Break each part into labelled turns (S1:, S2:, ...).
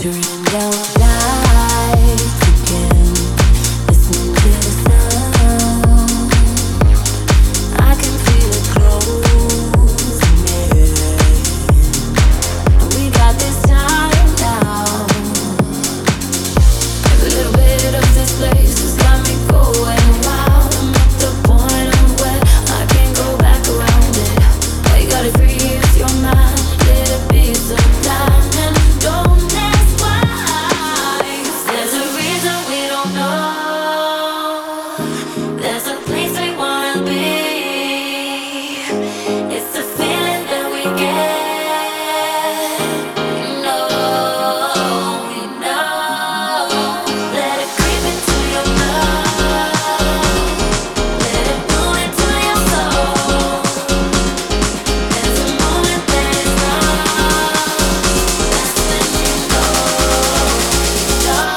S1: Turning down lights again, listening to the sound. I can feel it closing in. We got this time now. Every little bit of this place has got me going wild. I'm at the point of where I can't go back around it. All you gotta free is your mind. Let it be sublime and don't ask why. 'Cause there's a reason we don't know. There's a place we wanna be. It's the feeling that we get. We know. Let it creep into your blood. Let it move into your soul. There's a moment that is lost. That's when you know.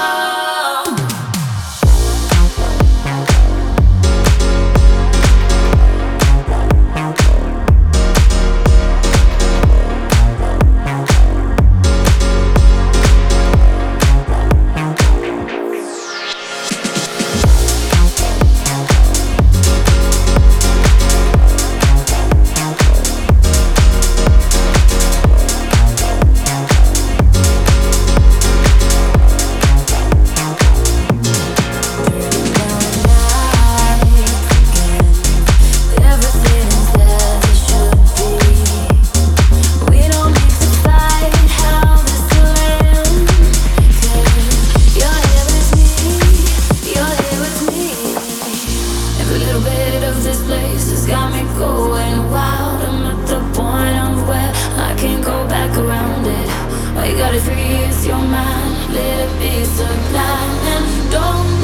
S1: Everything is as it should be. We don't need to fight how this will end. 'Cause you're here with me, you're here with me. Every little bit of this place has got me going wild. I'm at the point of where I can't go back around it. All you gotta free is your mind. Let it be sublime and don't